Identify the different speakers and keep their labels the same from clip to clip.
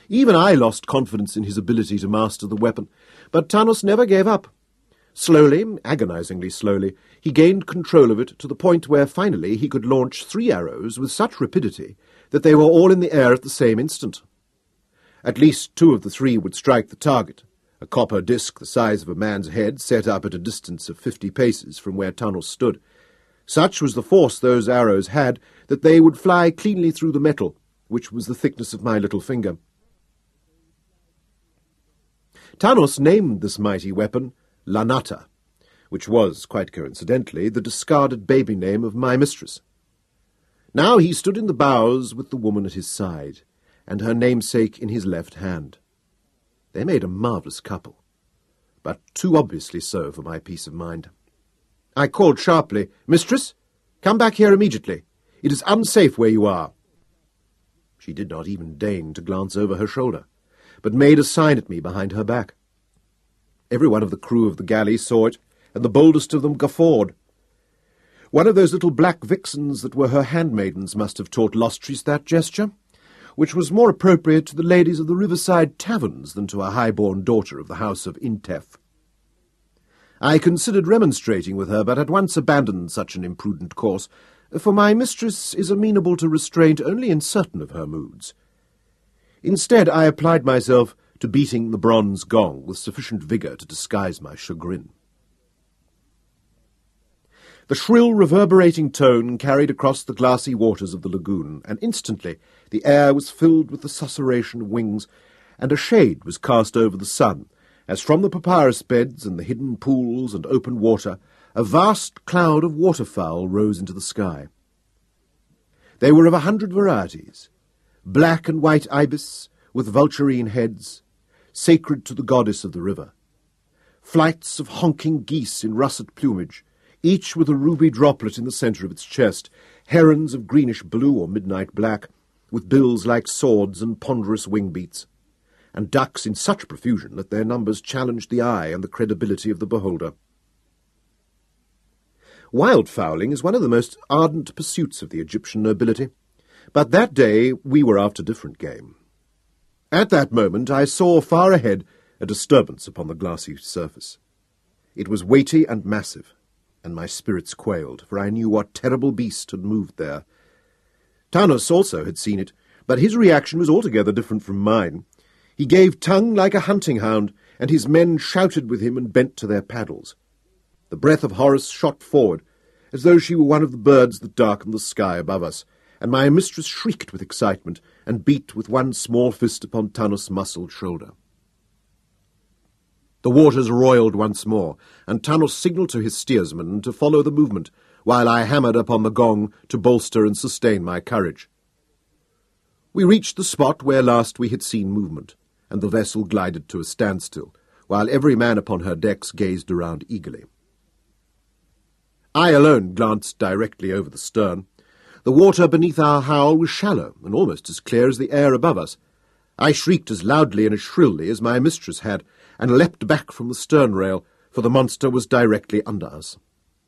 Speaker 1: Even I lost confidence in his ability to master the weapon, but Tanos never gave up. Slowly, agonizingly slowly, he gained control of it to the point where finally he could launch 3 arrows with such rapidity that they were all in the air at the same instant. At least 2 of the 3 would strike the target, a copper disc the size of a man's head set up at a distance of 50 paces from where Tanos stood. Such was the force those arrows had that they would fly cleanly through the metal, which was the thickness of my little finger. Tanos named this mighty weapon Lanata, which was, quite coincidentally, the discarded baby name of my mistress. Now he stood in the bows with the woman at his side, and her namesake in his left hand. They made a marvellous couple, but too obviously so for my peace of mind. I called sharply, "Mistress, come back here immediately. It is unsafe where you are." She did not even deign to glance over her shoulder, but made a sign at me behind her back. Every one of the crew of the galley saw it, and the boldest of them guffawed. One of those little black vixens that were her handmaidens must have taught Lostris that gesture, which was more appropriate to the ladies of the riverside taverns than to a high-born daughter of the house of Intef. I considered remonstrating with her, but at once abandoned such an imprudent course, for my mistress is amenable to restraint only in certain of her moods. Instead, I applied myself to beating the bronze gong with sufficient vigour to disguise my chagrin. The shrill, reverberating tone carried across the glassy waters of the lagoon, and instantly the air was filled with the susurration of wings, and a shade was cast over the sun, as from the papyrus beds and the hidden pools and open water a vast cloud of waterfowl rose into the sky. They were of 100 varieties, black and white ibis with vulturine heads, sacred to the goddess of the river, flights of honking geese in russet plumage, each with a ruby droplet in the centre of its chest, herons of greenish-blue or midnight black, with bills like swords and ponderous wing-beats, and ducks in such profusion that their numbers challenged the eye and the credibility of the beholder. Wildfowling is one of the most ardent pursuits of the Egyptian nobility, but that day we were after different game. At that moment I saw far ahead a disturbance upon the glassy surface. It was weighty and massive, and my spirits quailed, for I knew what terrible beast had moved there. Tanos also had seen it, but his reaction was altogether different from mine. He gave tongue like a hunting hound, and his men shouted with him and bent to their paddles. The breath of Horus shot forward, as though she were one of the birds that darkened the sky above us, and my mistress shrieked with excitement and beat with one small fist upon Tanos' muscled shoulder. The waters roiled once more, and Tanos signalled to his steersman to follow the movement, while I hammered upon the gong to bolster and sustain my courage. We reached the spot where last we had seen movement, and the vessel glided to a standstill, while every man upon her decks gazed around eagerly. I alone glanced directly over the stern. The water beneath our howl was shallow and almost as clear as the air above us. I shrieked as loudly and as shrilly as my mistress had, and leapt back from the stern rail, for the monster was directly under us.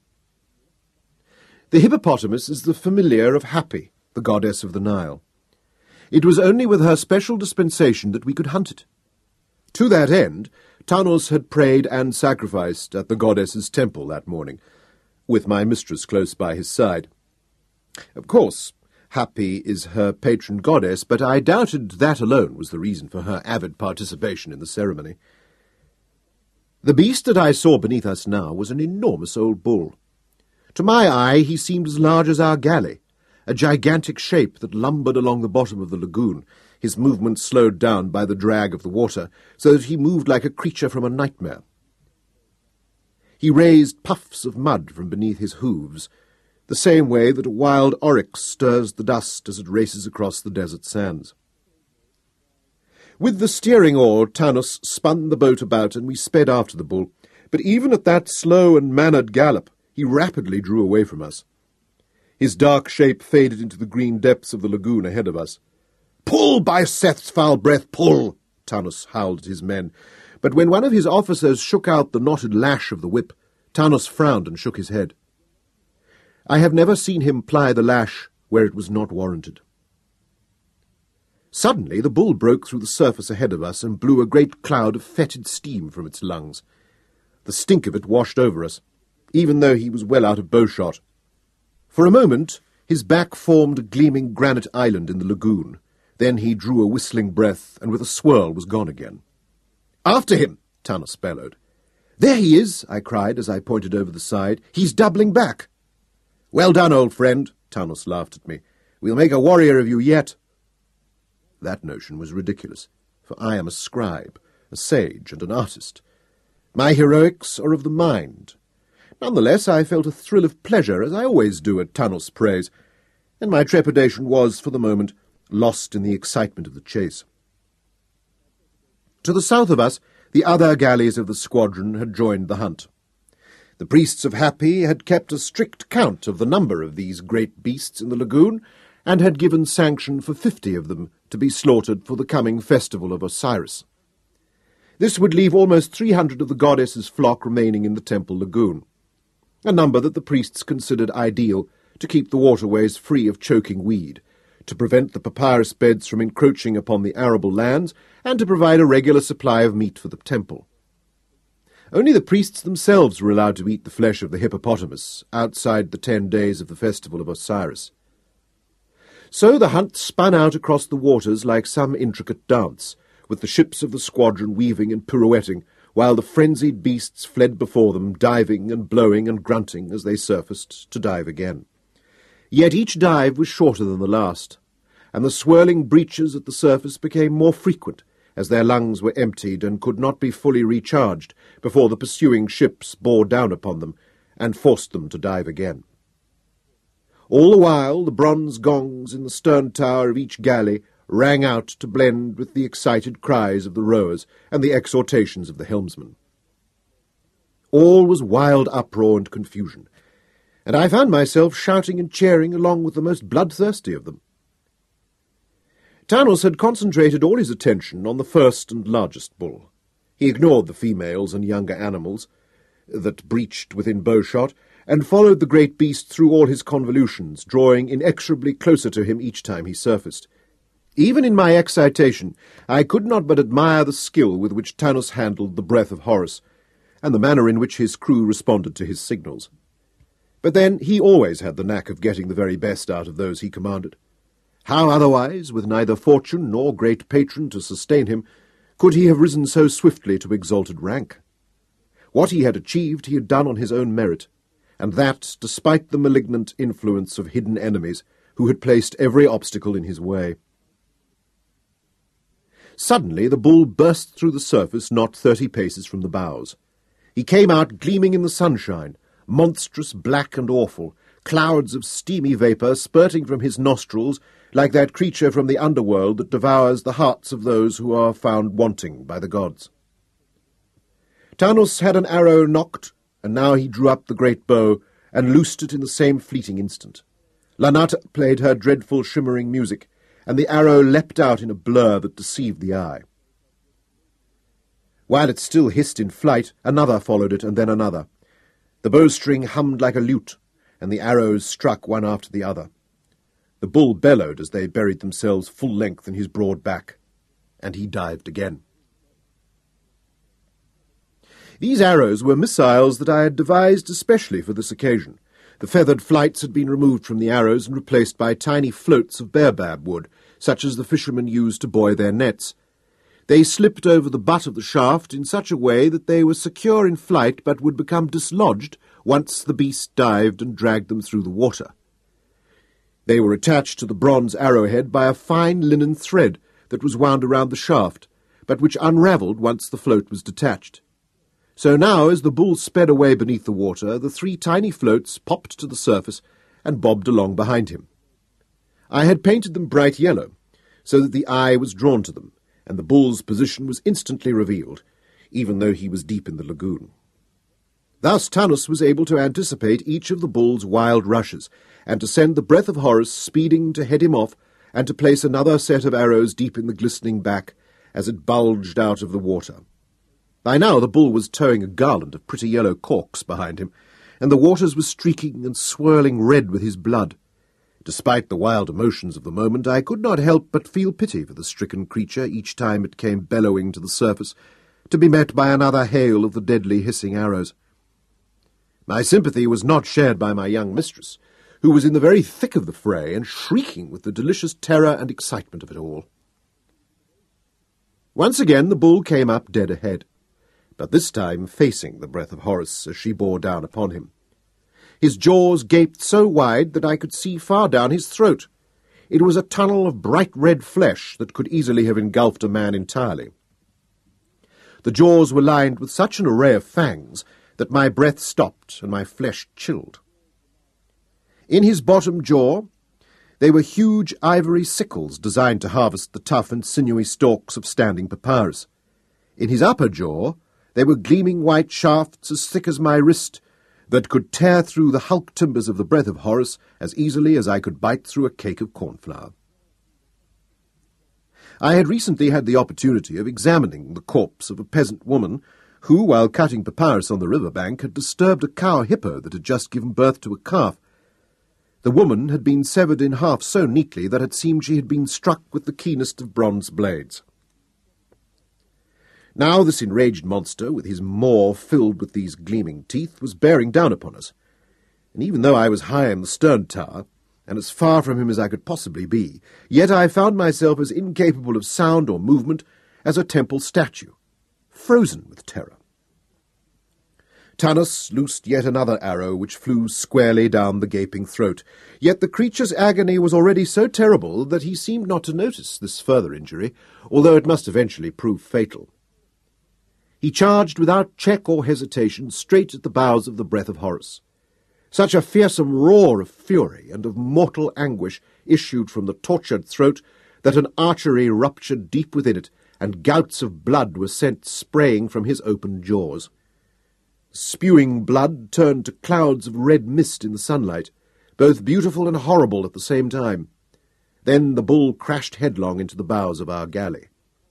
Speaker 1: The hippopotamus is the familiar of Hapi, the goddess of the Nile. It was only with her special dispensation that we could hunt it. To that end, Tanos had prayed and sacrificed at the goddess's temple that morning, with my mistress close by his side. Of course, Hapi is her patron goddess, but I doubted that alone was the reason for her avid participation in the ceremony. The beast that I saw beneath us now was an enormous old bull. To my eye he seemed as large as our galley, a gigantic shape that lumbered along the bottom of the lagoon, his movements slowed down by the drag of the water, so that he moved like a creature from a nightmare. He raised puffs of mud from beneath his hooves, the same way that a wild oryx stirs the dust as it races across the desert sands. With the steering oar, Tanos spun the boat about, and we sped after the bull, but even at that slow and mannered gallop, he rapidly drew away from us. His dark shape faded into the green depths of the lagoon ahead of us. "Pull, by Seth's foul breath, pull!" Tanos howled at his men, but when one of his officers shook out the knotted lash of the whip, Tanos frowned and shook his head. I have never seen him ply the lash where it was not warranted. Suddenly the bull broke through the surface ahead of us and blew a great cloud of fetid steam from its lungs. The stink of it washed over us, even though he was well out of bowshot. For a moment his back formed a gleaming granite island in the lagoon. Then he drew a whistling breath, and with a swirl was gone again. "After him!" Tanos bellowed. "There he is!" I cried as I pointed over the side. "He's doubling back!" "Well done, old friend!" Tanos laughed at me. "We'll make a warrior of you yet." That notion was ridiculous, for I am a scribe, a sage, and an artist. My heroics are of the mind. Nonetheless, I felt a thrill of pleasure, as I always do at Tanos' praise, and my trepidation was, for the moment, lost in the excitement of the chase. To the south of us, the other galleys of the squadron had joined the hunt. The priests of Hapi had kept a strict count of the number of these great beasts in the lagoon, and had given sanction for 50 of them to be slaughtered for the coming festival of Osiris. This would leave almost 300 of the goddess's flock remaining in the temple lagoon, a number that the priests considered ideal to keep the waterways free of choking weed, to prevent the papyrus beds from encroaching upon the arable lands, and to provide a regular supply of meat for the temple. Only the priests themselves were allowed to eat the flesh of the hippopotamus outside the 10 days of the festival of Osiris. So the hunt spun out across the waters like some intricate dance, with the ships of the squadron weaving and pirouetting, while the frenzied beasts fled before them, diving and blowing and grunting as they surfaced to dive again. Yet each dive was shorter than the last, and the swirling breaches at the surface became more frequent, as their lungs were emptied and could not be fully recharged before the pursuing ships bore down upon them and forced them to dive again. All the while the bronze gongs in the stern tower of each galley rang out to blend with the excited cries of the rowers and the exhortations of the helmsmen. All was wild uproar and confusion, and I found myself shouting and cheering along with the most bloodthirsty of them. Tanos had concentrated all his attention on the first and largest bull. He ignored the females and younger animals that breached within bowshot, and followed the great beast through all his convolutions, drawing inexorably closer to him each time he surfaced. Even in my excitation, I could not but admire the skill with which Tanos handled the breath of Horus, and the manner in which his crew responded to his signals. But then he always had the knack of getting the very best out of those he commanded. How otherwise, with neither fortune nor great patron to sustain him, could he have risen so swiftly to exalted rank? What he had achieved he had done on his own merit, and that despite the malignant influence of hidden enemies who had placed every obstacle in his way. Suddenly the bull burst through the surface not 30 paces from the bows. He came out gleaming in the sunshine, monstrous, black and awful, clouds of steamy vapour spurting from his nostrils like that creature from the underworld that devours the hearts of those who are found wanting by the gods. Tanos had an arrow nocked, and now he drew up the great bow and loosed it in the same fleeting instant. Lanata played her dreadful shimmering music, and the arrow leapt out in a blur that deceived the eye. While it still hissed in flight, another followed it, and then another. The bowstring hummed like a lute, and the arrows struck one after the other. The bull bellowed as they buried themselves full length in his broad back, and he dived again. These arrows were missiles that I had devised especially for this occasion. The feathered flights had been removed from the arrows and replaced by tiny floats of baobab wood, such as the fishermen used to buoy their nets. They slipped over the butt of the shaft in such a way that they were secure in flight but would become dislodged once the beast dived and dragged them through the water. They were attached to the bronze arrowhead by a fine linen thread that was wound around the shaft, but which unravelled once the float was detached. So now, as the bull sped away beneath the water, the 3 tiny floats popped to the surface and bobbed along behind him. I had painted them bright yellow, so that the eye was drawn to them, and the bull's position was instantly revealed, even though he was deep in the lagoon. Thus Tanos was able to anticipate each of the bull's wild rushes, and to send the breath of Horus speeding to head him off, and to place another set of arrows deep in the glistening back as it bulged out of the water. By now the bull was towing a garland of pretty yellow corks behind him, and the waters were streaking and swirling red with his blood. Despite the wild emotions of the moment, I could not help but feel pity for the stricken creature each time it came bellowing to the surface, to be met by another hail of the deadly hissing arrows. My sympathy was not shared by my young mistress, who was in the very thick of the fray and shrieking with the delicious terror and excitement of it all. Once again the bull came up dead ahead, but this time facing the breath of Horus as she bore down upon him. His jaws gaped so wide that I could see far down his throat. It was a tunnel of bright red flesh that could easily have engulfed a man entirely. The jaws were lined with such an array of fangs that my breath stopped and my flesh chilled. In his bottom jaw they were huge ivory sickles designed to harvest the tough and sinewy stalks of standing papyrus. In his upper jaw there were gleaming white shafts as thick as my wrist that could tear through the hulk timbers of the breath of Horus as easily as I could bite through a cake of cornflour. I had recently had the opportunity of examining the corpse of a peasant woman who, while cutting papyrus on the river bank, had disturbed a cow hippo that had just given birth to a calf. The woman had been severed in half so neatly that it seemed she had been struck with the keenest of bronze blades. Now this enraged monster, with his maw filled with these gleaming teeth, was bearing down upon us, and even though I was high in the stern tower, and as far from him as I could possibly be, yet I found myself as incapable of sound or movement as a temple statue, frozen with terror. Tanus loosed yet another arrow which flew squarely down the gaping throat, yet the creature's agony was already so terrible that he seemed not to notice this further injury, although it must eventually prove fatal. He charged without check or hesitation straight at the bows of the breath of Horus. Such a fearsome roar of fury and of mortal anguish issued from the tortured throat that an artery ruptured deep within it, and gouts of blood were sent spraying from his open jaws. Spewing blood turned to clouds of red mist in the sunlight, both beautiful and horrible at the same time. Then the bull crashed headlong into the bows of our galley.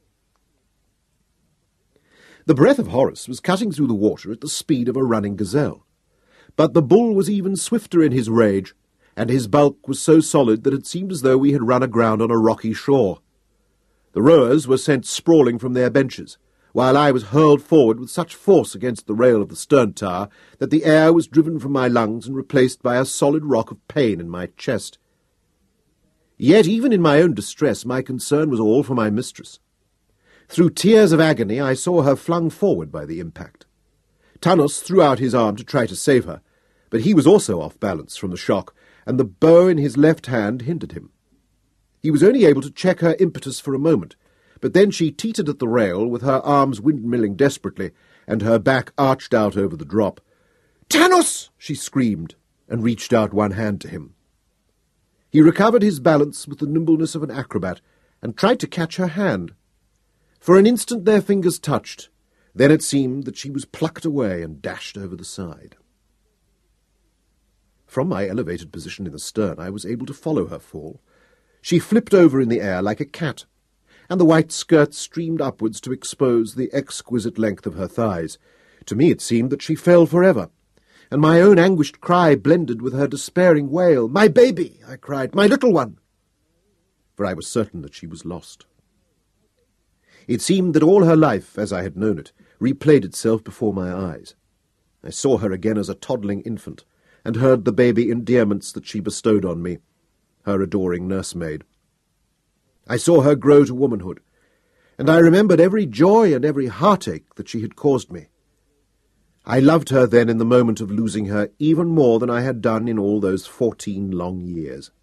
Speaker 1: The breath of Horus was cutting through the water at the speed of a running gazelle. But the bull was even swifter in his rage, and his bulk was so solid that it seemed as though we had run aground on a rocky shore. The rowers were sent sprawling from their benches, while I was hurled forward with such force against the rail of the stern tower that the air was driven from my lungs and replaced by a solid rock of pain in my chest. Yet even in my own distress my concern was all for my mistress. Through tears of agony I saw her flung forward by the impact. Tanus threw out his arm to try to save her, but he was also off balance from the shock, and the bow in his left hand hindered him. He was only able to check her impetus for a moment, but then she teetered at the rail with her arms windmilling desperately, and her back arched out over the drop. "Tanus!" she screamed, and reached out one hand to him. He recovered his balance with the nimbleness of an acrobat, and tried to catch her hand. For an instant their fingers touched. Then it seemed that she was plucked away and dashed over the side. From my elevated position in the stern I was able to follow her fall. She flipped over in the air like a cat, and the white skirt streamed upwards to expose the exquisite length of her thighs. To me it seemed that she fell forever, and my own anguished cry blended with her despairing wail. "My baby!" I cried. "My little one!" For I was certain that she was lost. It seemed that all her life, as I had known it, replayed itself before my eyes. I saw her again as a toddling infant, and heard the baby endearments that she bestowed on me, her adoring nursemaid. I saw her grow to womanhood, and I remembered every joy and every heartache that she had caused me. I loved her then in the moment of losing her even more than I had done in all those 14 long years.